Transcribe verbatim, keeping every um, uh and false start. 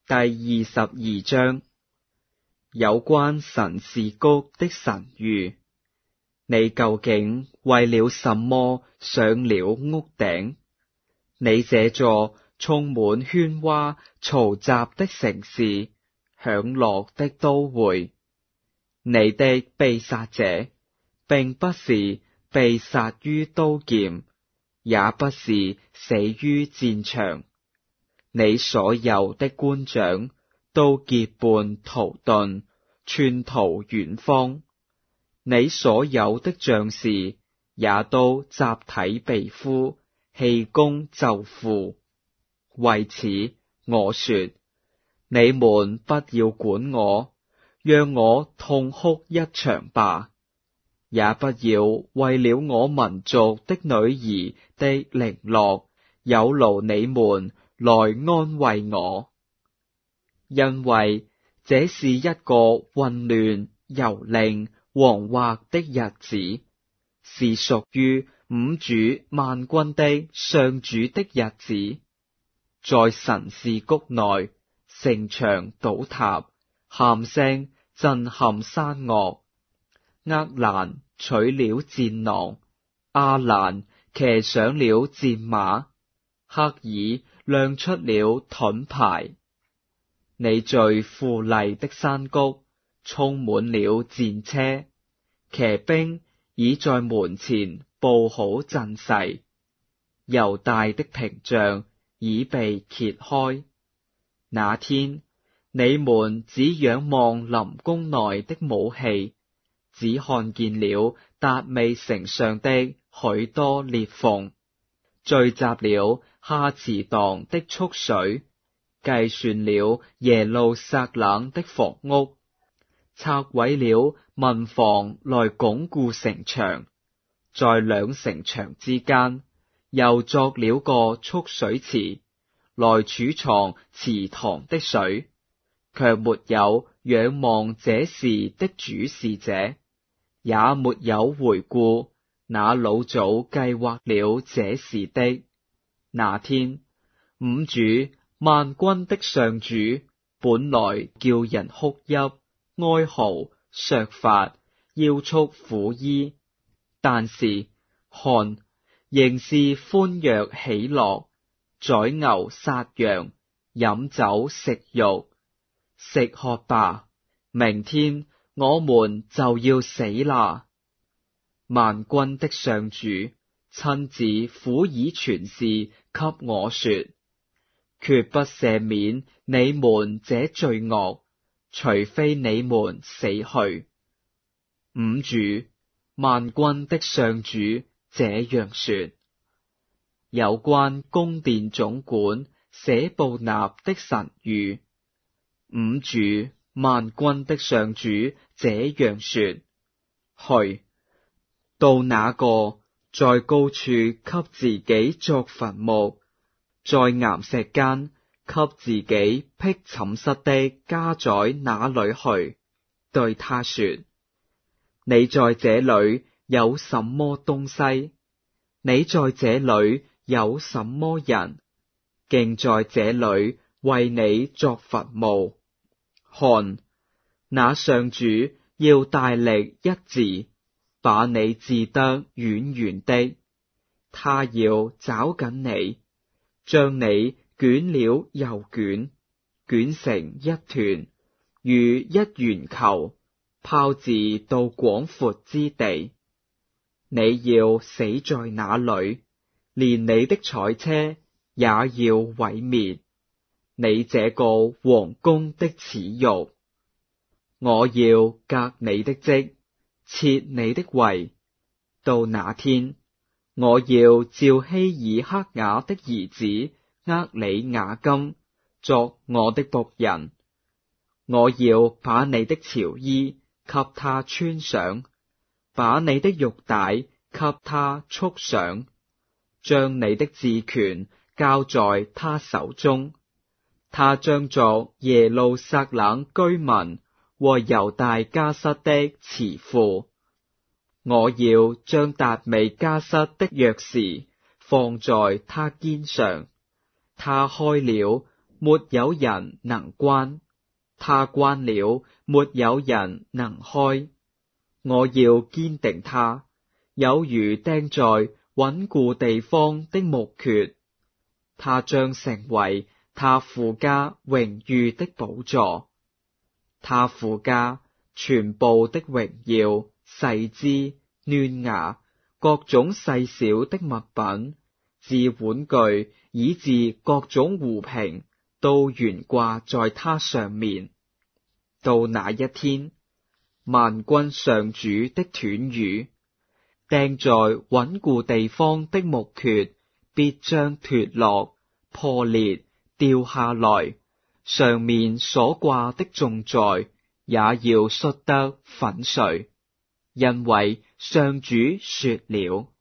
第二十二章，有關神事谷的神諭。你究竟為了什麼上了屋頂？你這座充滿喧嘩嘈雜的城市，享樂的都會。你的被殺者，並不是被殺於刀劍，也不是死於戰場。你所有的官長都結伴逃遁，竄逃遠方。你所有的將士也都集體被俘，棄功就負。為此，我說：你們不要管我，讓我痛哭一場吧，也不要為了我民族的女兒的凌落，有勞你們來安慰我，因為這是一個混亂、蹂躪、惶惑的日子，是屬於五主萬軍的上主的日子。在神事谷內，城牆倒塌，喊聲震撼山嶽。厄蘭取了戰狼，阿蘭騎上了戰馬，赫爾亮出了盾牌。你最富麗的山谷充滿了戰車，騎兵已在門前布好陣勢。猶大的屏障已被揭開。那天，你們只仰望林宮內的武器，只看見了達味城上的許多裂縫，聚集了哈茨黨的蓄水，計算了耶路撒冷的房屋，拆毀了民房來鞏固城牆，在兩城牆之間又作了個蓄水池，來儲藏池塘的水，卻沒有仰望這事的主事者，也沒有回顧那老早計劃了這事的。那天，五主萬軍的上主本來叫人哭泣、哀嚎、削髮、腰束苦衣，但是看，仍是歡躍喜樂，宰牛殺羊，飲酒食肉。食喝吧，明天我們就要死啦！萬軍的上主親自撫以全事給我說，決不赦免你們這罪惡，除非你們死去。五主萬軍的上主這樣說。有關宮殿總管舍布納的神諭。五主萬軍的上主這樣說：去，到那個在高處給自己作墳墓，在岩石間給自己闢寢室的家宰那裏去，對他說：你在這裏有什麼東西？你在這裏有什麼人？竟在這裏為你作墳墓。看，那上主要大力一治，把你治得遠遠的，他要抓緊你，將你捲了又捲，捲成一團，如一圓球，拋至到廣闊之地。你要死在那裏，連你的彩車也要毀滅，你這個王宮的恥辱。我要革你的職，撤你的位。到那天，我要召希耳克雅的兒子厄里雅金作我的僕人。我要把你的朝衣給他穿上，把你的玉帶給他束上，將你的治權交在他手中。他將作耶路撒冷居民和猶大家室的慈父。我要將達味家室的鑰匙放在他肩上，他開了， 沒有人能關，他關了，沒有人能開。我要堅定他，有如釘在穩固地方的木橛，他將成為他父家榮譽的寶座。他父家全部的榮耀、細枝、嫩芽、各種細小的物品，自碗具以至各種壺瓶，都懸掛在他上面。到那一天，萬軍上主的斷語，釘在穩固地方的木橛必將脫落、破裂、掉下來，上面所掛的重載也要摔得粉碎，因為上主說了。